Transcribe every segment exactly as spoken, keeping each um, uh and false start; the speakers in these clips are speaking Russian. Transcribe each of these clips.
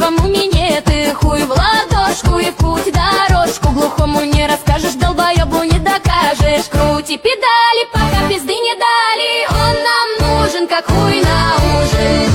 мертвому минет. И хуй в ладошку, и в путь дорожку. Глухому не расскажешь, долбоебу не докажешь. Крути педали, пока пизды не дали. Он нам нужен, как хуй на ужин.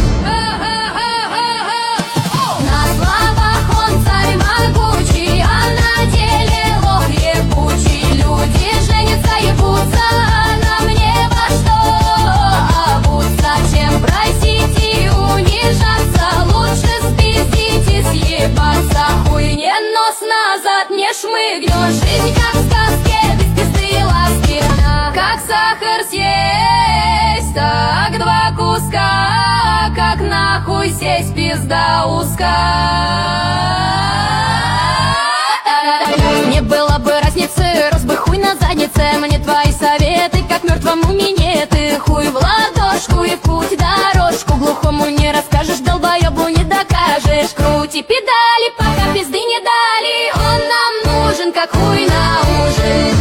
На словах он царь могучий, а на деле лох ебучий. Люди женятся, ебутся, а нам не во что обуться. Чем просить и унижаться, лучше спиздить и съебаться. Хуй не нос назад, не шмыгнешь. Жизнь как в сказке, без пизды и ласки. Как сахар съесть, так два куска. Как нахуй сесть, пизда узка. Не было бы разницы, рос бы хуй на заднице. Мне твои советы, как мертвому минет. И хуй в ладошку, и в путь дорожку. Глухому не расскажешь, долбоебу не докажешь. Крути педали, пока пизды не дали. Он нам нужен, как хуй на ужин.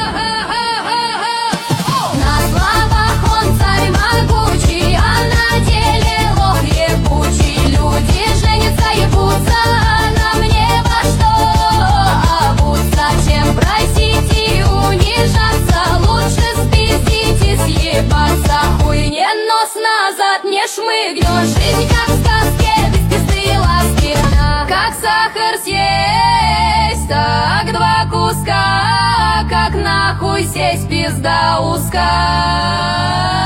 На словах он царь могучий, а на деле лох ебучий. Люди женятся, ебутся, а нам не во что обуться. Чем просить и унижаться, лучше спиздить и съебаться. Хуй не нос назад, не шмыгнешь. Жизнь как в сказке, без пизды и ласки. Как сахар съесть, так два куска. Как нахуй сесть, пизда узка.